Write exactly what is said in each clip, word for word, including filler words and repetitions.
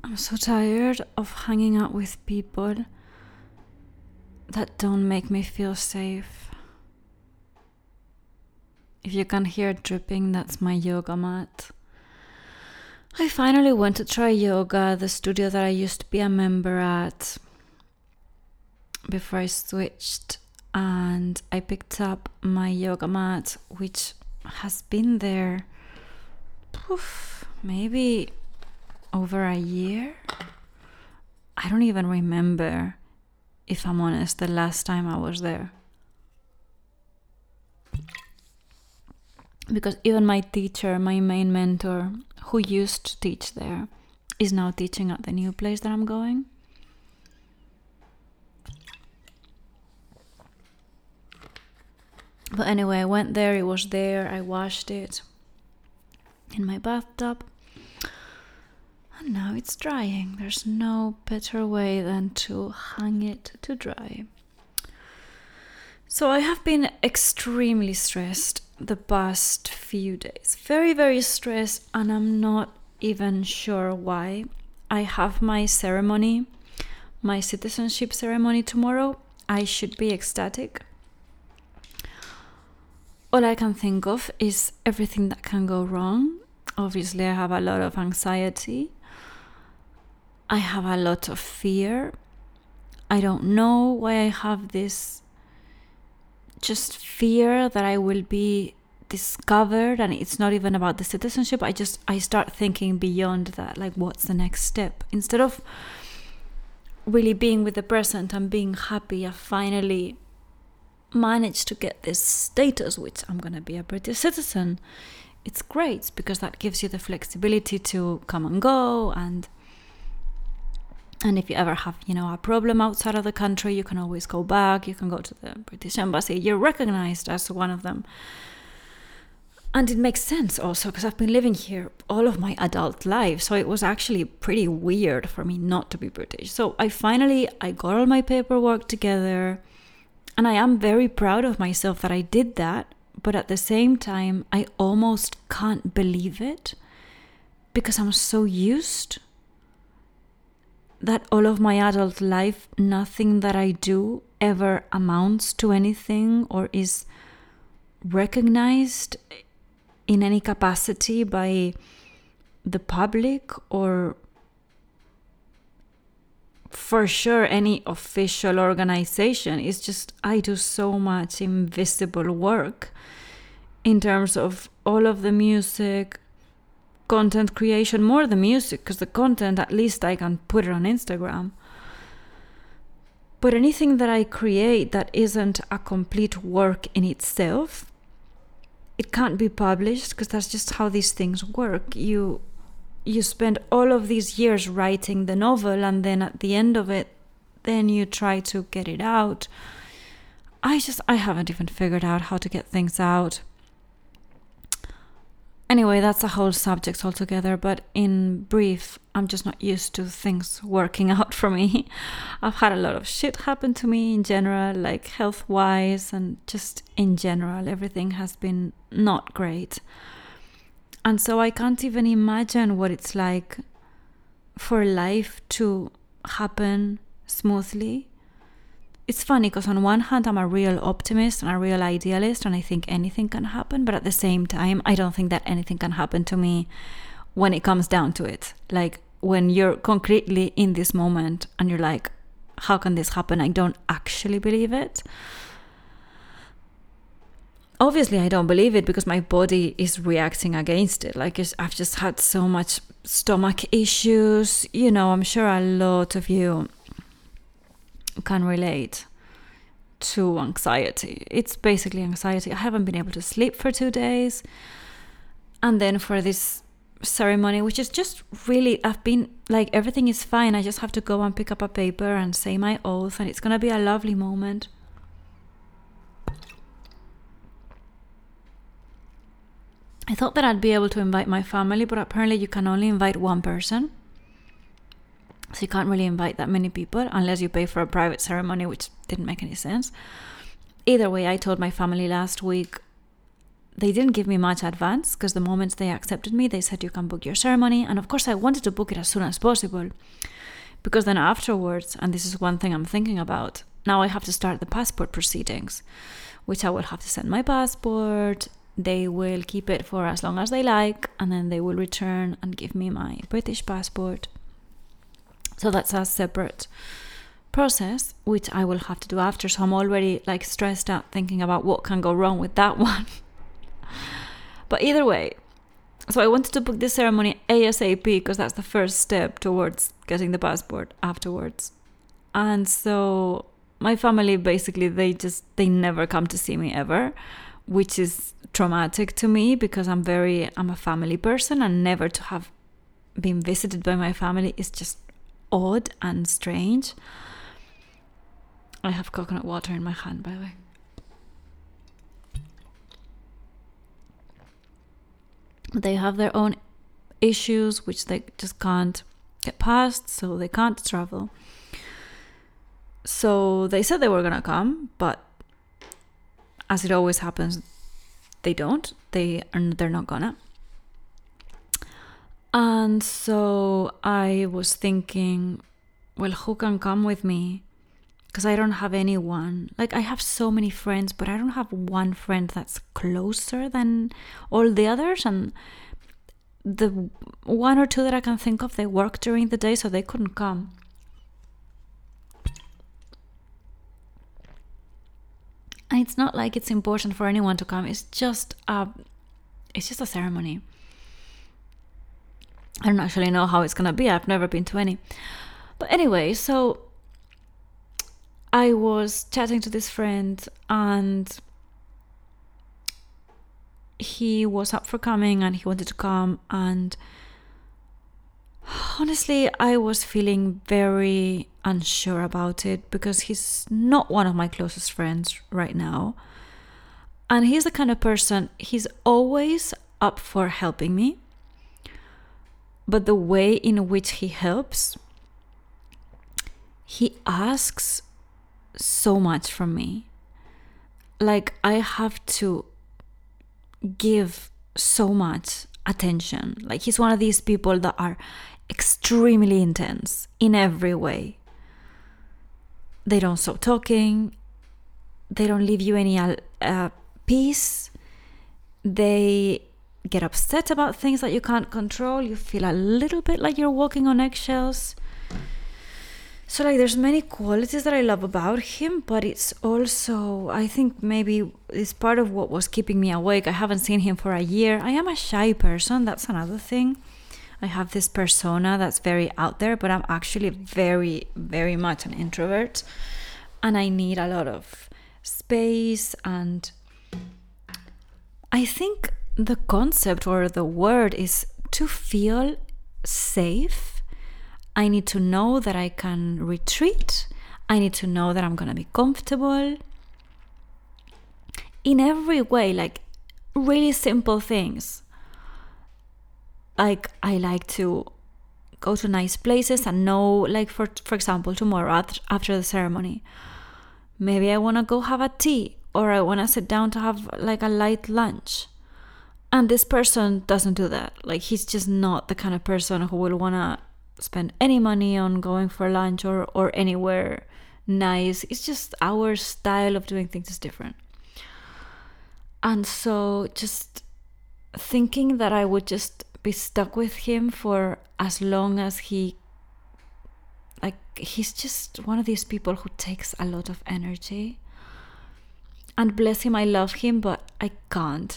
I'm so tired of hanging out with people that don't make me feel safe. If you can hear it dripping, that's my yoga mat. I finally went to try yoga at the studio that I used to be a member at before I switched, and I picked up my yoga mat, which has been there poof, maybe over a year. I don't even remember, if I'm honest, the last time I was there. Because even my teacher, my main mentor, who used to teach there, is now teaching at the new place that I'm going. But anyway, I went there, it was there, I washed it in my bathtub. And now it's drying. There's no better way than to hang it to dry. So I have been extremely stressed the past few days. Very, very stressed, and I'm not even sure why. I have my ceremony, my citizenship ceremony tomorrow. I should be ecstatic. All I can think of is everything that can go wrong. Obviously, I have a lot of anxiety. I have a lot of fear. I don't know why I have this just fear that I will be discovered, and it's not even about the citizenship. I just, I start thinking beyond that, like what's the next step? Instead of really being with the present and being happy, I finally managed to get this status, which I'm going to be a British citizen. It's great because that gives you the flexibility to come and go, and And if you ever have, you know, a problem outside of the country, you can always go back. You can go to the British Embassy. You're recognized as one of them. And it makes sense also because I've been living here all of my adult life. So it was actually pretty weird for me not to be British. So I finally, I got all my paperwork together. And I am very proud of myself that I did that. But at the same time, I almost can't believe it because I'm so used that all of my adult life, nothing that I do ever amounts to anything or is recognized in any capacity by the public or for sure any official organization. It's just I do so much invisible work in terms of all of the music, content creation, more the music, because the content, at least I can put it on Instagram. But anything that I create that isn't a complete work in itself, it can't be published because that's just how these things work. You you spend all of these years writing the novel, and then at the end of it, then you try to get it out. I just, I haven't even figured out how to get things out. Anyway, that's a whole subject altogether, but in brief, I'm just not used to things working out for me. I've had a lot of shit happen to me in general, like health-wise, and just in general, everything has been not great. And so I can't even imagine what it's like for life to happen smoothly. It's funny because on one hand, I'm a real optimist and a real idealist, and I think anything can happen. But at the same time, I don't think that anything can happen to me when it comes down to it. Like when you're concretely in this moment and you're like, how can this happen? I don't actually believe it. Obviously, I don't believe it because my body is reacting against it. Like I've just had so much stomach issues. You know, I'm sure a lot of you can relate to anxiety. It's basically anxiety. I haven't been able to sleep for two days. And then for this ceremony, which is just really, I've been like, everything is fine. I just have to go and pick up a paper and say my oath, and it's going to be a lovely moment. I thought that I'd be able to invite my family, but apparently you can only invite one person. So you can't really invite that many people unless you pay for a private ceremony, which didn't make any sense. Either way, I told my family last week they didn't give me much advance, because the moment they accepted me, they said, you can book your ceremony. And of course, I wanted to book it as soon as possible, because then afterwards, and this is one thing I'm thinking about, now I have to start the passport proceedings, which I will have to send my passport. They will keep it for as long as they like, and then they will return and give me my British passport. So that's a separate process, which I will have to do after. So I'm already like stressed out thinking about what can go wrong with that one. But either way, so I wanted to book this ceremony ASAP, because that's the first step towards getting the passport afterwards. And so my family, basically, they just, they never come to see me ever, which is traumatic to me, because I'm very, I'm a family person, and never to have been visited by my family is just odd and strange. I have coconut water in my hand, by the way. They have their own issues, which they just can't get past, so they can't travel. So they said they were gonna come, but as it always happens, they don't. They are, they're not gonna. And so I was thinking, well, who can come with me? Because I don't have anyone. Like, I have so many friends, but I don't have one friend that's closer than all the others. And the one or two that I can think of, they work during the day, so they couldn't come. And it's not like it's important for anyone to come. It's just a, it's just a ceremony. I don't actually know how it's gonna be. I've never been to any. But anyway, so I was chatting to this friend, and he was up for coming, and he wanted to come. And honestly, I was feeling very unsure about it, because he's not one of my closest friends right now. And he's the kind of person, he's always up for helping me. But the way in which he helps, he asks so much from me. Like, I have to give so much attention. Like, he's one of these people that are extremely intense in every way. They don't stop talking. They don't leave you any uh, peace. They get upset about things that you can't control. You feel a little bit like you're walking on eggshells. So, like, there's many qualities that I love about him, but it's also, I think maybe it's part of what was keeping me awake. I haven't seen him for a year. I am a shy person. That's another thing. I have this persona that's very out there, but I'm actually very, very much an introvert. And I need a lot of space. And I think the concept or the word is to feel safe. I need to know that I can retreat. I need to know that I'm going to be comfortable. In every way, like really simple things. Like, I like to go to nice places and know, like, for for example, tomorrow after, after the ceremony, maybe I want to go have a tea, or I want to sit down to have like a light lunch. And this person doesn't do that. Like, he's just not the kind of person who will want to spend any money on going for lunch or, or anywhere nice. It's just our style of doing things is different. And so just thinking that I would just be stuck with him for as long as he, like, he's just one of these people who takes a lot of energy. And bless him, I love him, but I can't.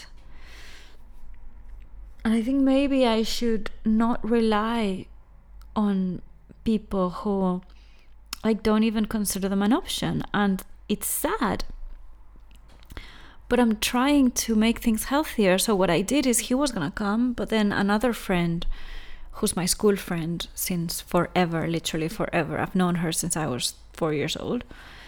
And I think maybe I should not rely on people who, like, don't even consider them an option. And it's sad. But I'm trying to make things healthier. So what I did is, he was going to come, but then another friend, who's my school friend since forever, literally forever. I've known her since I was four years old.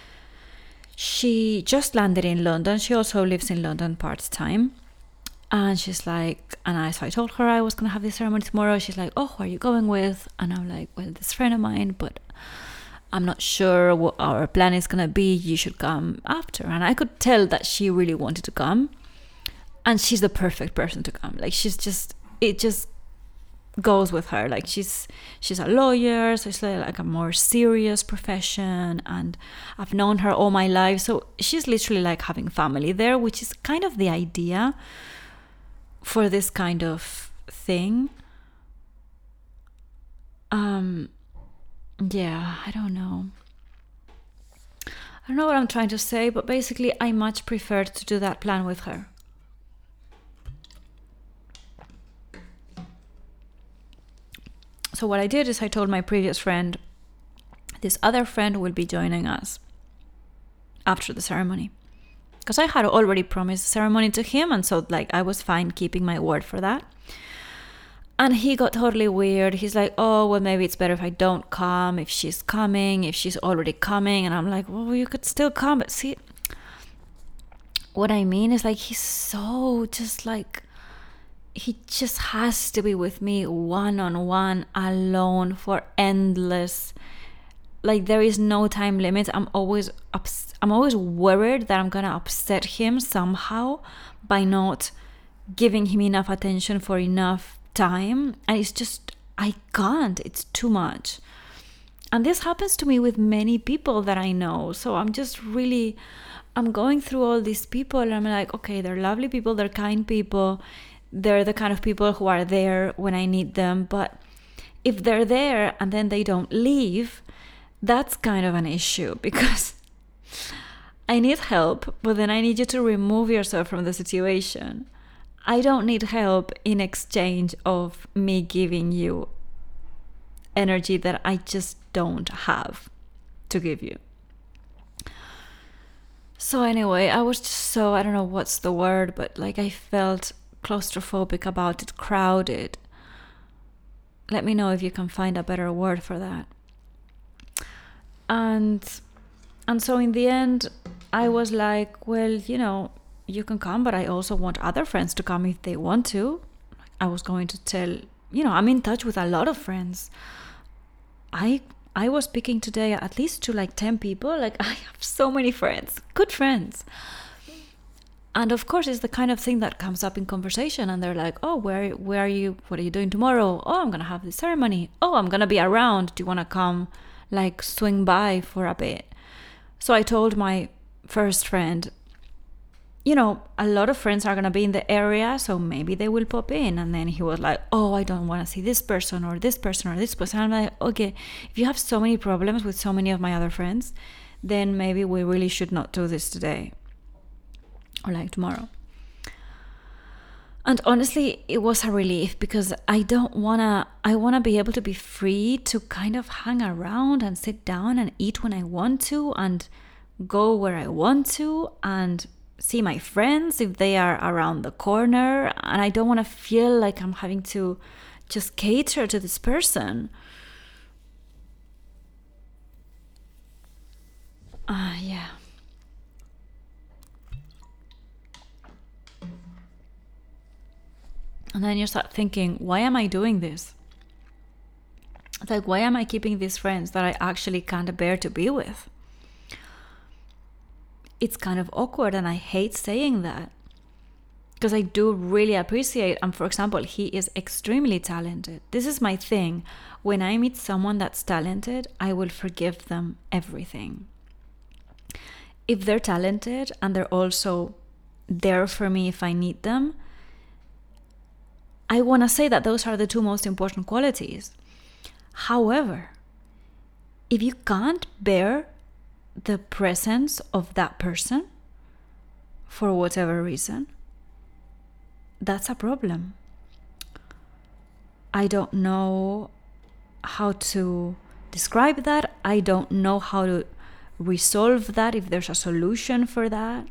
She just landed in London. She also lives in London part-time. And she's like, and I, so I told her I was going to have this ceremony tomorrow. She's like, oh, who are you going with? And I'm like, well, this friend of mine, but I'm not sure what our plan is going to be. You should come after. And I could tell that she really wanted to come. And she's the perfect person to come. Like, she's just, it just goes with her. Like, she's she's a lawyer, so it's like, like a more serious profession, and I've known her all my life, so she's literally like having family there, which is kind of the idea for this kind of thing. Um, yeah, I don't know. I don't know what I'm trying to say, but basically I much preferred to do that plan with her. So what I did is I told my previous friend, this other friend will be joining us after the ceremony. Because I had already promised the ceremony to him, and so like I was fine keeping my word for that. And he got totally weird. He's like, oh, well, maybe it's better if I don't come, if she's coming, if she's already coming. And I'm like, well, you could still come. But see, what I mean is like, he's so just like, he just has to be with me one-on-one, alone, for endless, like there is no time limit. I'm always ups- I'm always worried that I'm gonna upset him somehow by not giving him enough attention for enough time. And it's just, I can't, it's too much. And this happens to me with many people that I know. So I'm just really, I'm going through all these people and I'm like, okay, they're lovely people, they're kind people, they're the kind of people who are there when I need them. But if they're there and then they don't leave, that's kind of an issue, because I need help, but then I need you to remove yourself from the situation. I don't need help in exchange of me giving you energy that I just don't have to give you. So anyway, I was just so, I don't know what's the word, but like I felt claustrophobic about it, crowded. Let me know if you can find a better word for that. And and so in the end, I was like, well, you know, you can come, but I also want other friends to come if they want to. I was going to tell, you know, I'm in touch with a lot of friends. I I was speaking today at least to like ten people. Like, I have so many friends, good friends. And of course, it's the kind of thing that comes up in conversation. And they're like, oh, where where are you? What are you doing tomorrow? Oh, I'm going to have this ceremony. Oh, I'm going to be around. Do you want to come, like, swing by for a bit? So I told my first friend, you know, a lot of friends are going to be in the area, so maybe they will pop in. And then he was like, oh, I don't want to see this person or this person or this person. I'm like, okay, if you have so many problems with so many of my other friends, then maybe we really should not do this today or like tomorrow. And honestly, it was a relief, because I don't want to, I want to be able to be free to kind of hang around and sit down and eat when I want to and go where I want to and see my friends if they are around the corner. And I don't want to feel like I'm having to just cater to this person. Ah, uh, yeah. And then you start thinking, why am I doing this? It's like, why am I keeping these friends that I actually can't bear to be with? It's kind of awkward, and I hate saying that, because I do really appreciate, and for example, he is extremely talented. This is my thing. When I meet someone that's talented, I will forgive them everything. If they're talented and they're also there for me if I need them, I want to say that those are the two most important qualities. However, if you can't bear the presence of that person for whatever reason, that's a problem. I don't know how to describe that. I don't know how to resolve that, if there's a solution for that.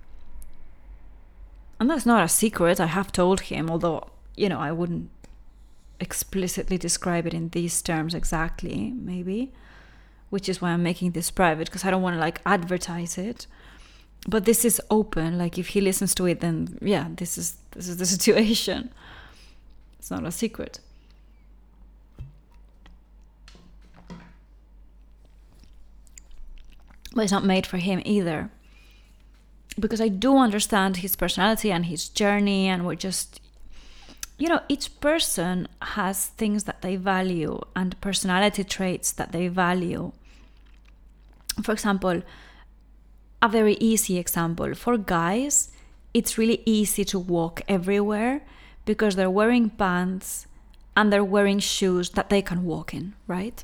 And that's not a secret. I have told him, although, you know, I wouldn't explicitly describe it in these terms exactly, maybe, which is why I'm making this private, because I don't want to like advertise it. But this is open. Like, if he listens to it, then yeah, this is this is the situation. It's not a secret. But it's not made for him either. because I do understand his personality and his journey, and we're just, you know, each person has things that they value and personality traits that they value. For example, a very easy example, for guys, it's really easy to walk everywhere because they're wearing pants and they're wearing shoes that they can walk in, right?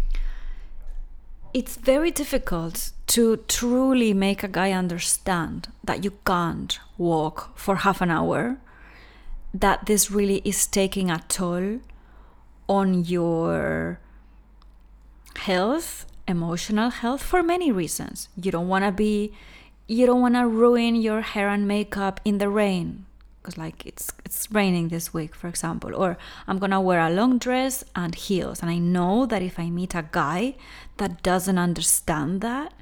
It's very difficult to truly make a guy understand that you can't walk for half an hour, that this really is taking a toll on your health, emotional health, for many reasons. You don't want to be, you don't want to ruin your hair and makeup in the rain, because like it's it's raining this week, for example, or I'm gonna wear a long dress and heels, and I know that if I meet a guy that doesn't understand that,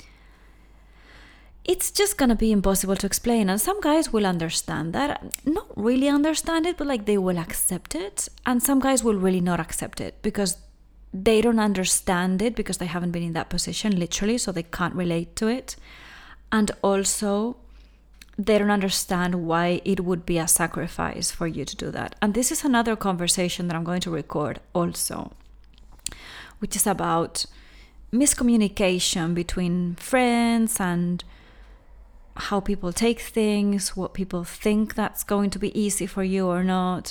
it's just gonna be impossible to explain. And some guys will understand that, not really understand it, but like they will accept it, and some guys will really not accept it because they don't understand it, because they haven't been in that position literally, so they can't relate to it. And also they don't understand why it would be a sacrifice for you to do that. And this is another conversation that I'm going to record also, which is about miscommunication between friends and how people take things, what people think that's going to be easy for you or not.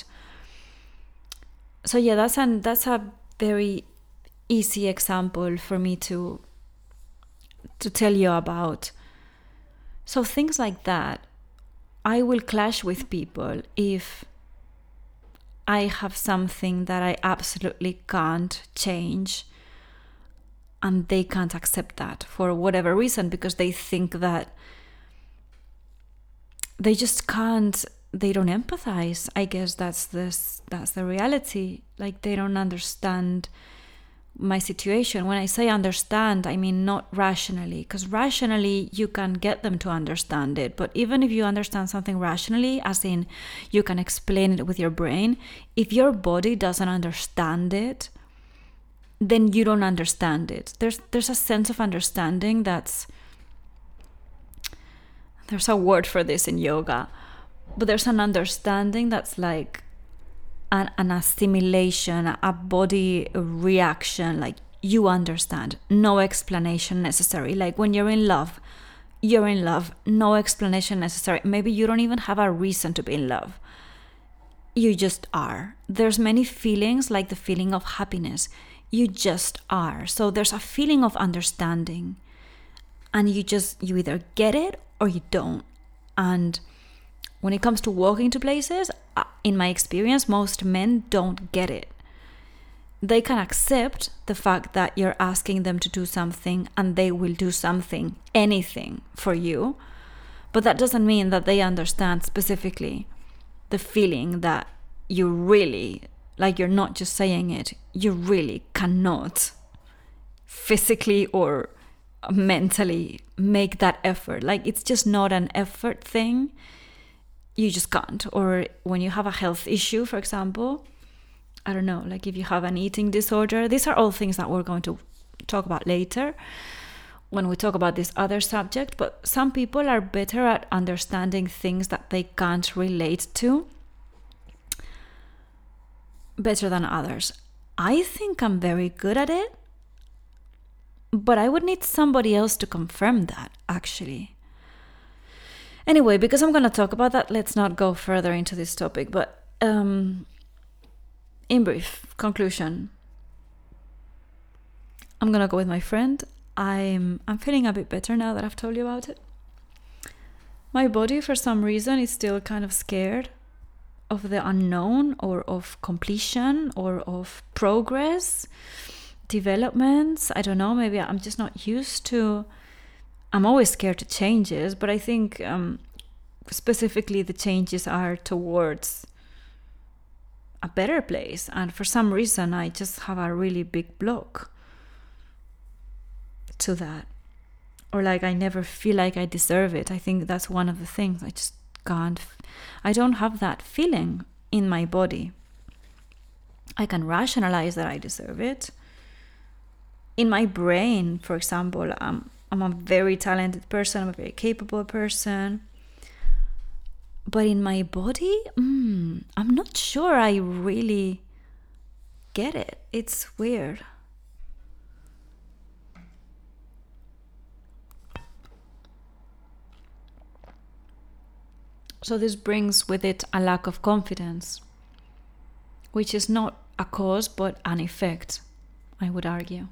So yeah, that's an that's a very easy example for me to to tell you about. So things like that, I will clash with people if I have something that I absolutely can't change and they can't accept that for whatever reason, because they think that they just can't, they don't empathize. I guess that's this that's the reality. Like, they don't understand my situation. When I say understand, I mean not rationally, because rationally you can get them to understand it. But even if you understand something rationally, as in you can explain it with your brain, if your body doesn't understand it, then you don't understand it. There's there's a sense of understanding that's, there's a word for this in yoga, but there's an understanding that's like An, an assimilation, a body reaction, like you understand, no explanation necessary. Like when you're in love, you're in love, no explanation necessary. Maybe you don't even have a reason to be in love. You just are. There's many feelings, like the feeling of happiness. You just are. So there's a feeling of understanding, and you just, you either get it or you don't. And when it comes to walking to places, in my experience, most men don't get it. They can accept the fact that you're asking them to do something and they will do something, anything for you. But that doesn't mean that they understand specifically the feeling that you really, like you're not just saying it, you really cannot physically or mentally make that effort. Like, it's just not an effort thing. You just can't. Or when you have a health issue, for example, I don't know, like if you have an eating disorder, these are all things that we're going to talk about later when we talk about this other subject. But some people are better at understanding things that they can't relate to better than others. I think I'm very good at it, but I would need somebody else to confirm that, actually. Anyway, because I'm going to talk about that, let's not go further into this topic. But um, in brief, conclusion. I'm going to go with my friend. I'm I'm feeling a bit better now that I've told you about it. My body, for some reason, is still kind of scared of the unknown, or of completion, or of progress, developments. I don't know, maybe I'm just not used to... I'm always scared to changes, but I think um, specifically the changes are towards a better place. And for some reason, I just have a really big block to that. Or like I never feel like I deserve it. I think that's one of the things. I just can't. I don't have that feeling in my body. I can rationalize that I deserve it. In my brain, for example, um, I'm a very talented person. I'm a very capable person. But in my body, mm, I'm not sure I really get it. It's weird. So this brings with it a lack of confidence, which is not a cause but an effect, I would argue.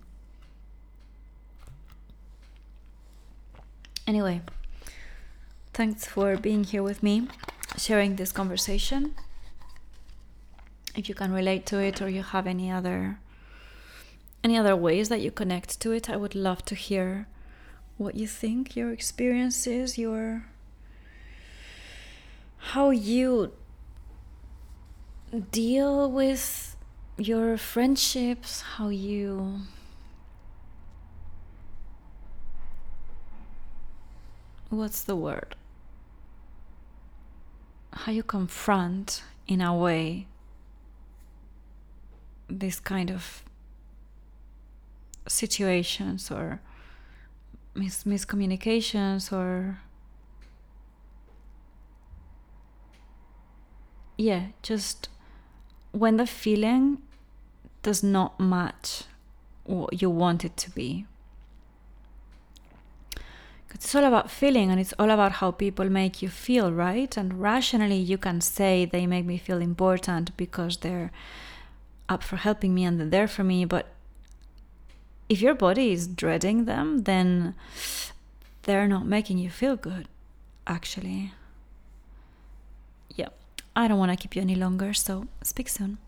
Anyway, thanks for being here with me, sharing this conversation. If you can relate to it or you have any other any other ways that you connect to it, I would love to hear what you think, your experiences, your how you deal with your friendships, how you what's the word? How you confront, in a way, this kind of situations or mis- miscommunications or yeah, just when the feeling does not match what you want it to be. It's all about feeling, and it's all about how people make you feel, right? And rationally, you can say they make me feel important because they're up for helping me and they're there for me. But if your body is dreading them, then they're not making you feel good, actually. Yeah, I don't want to keep you any longer, so speak soon.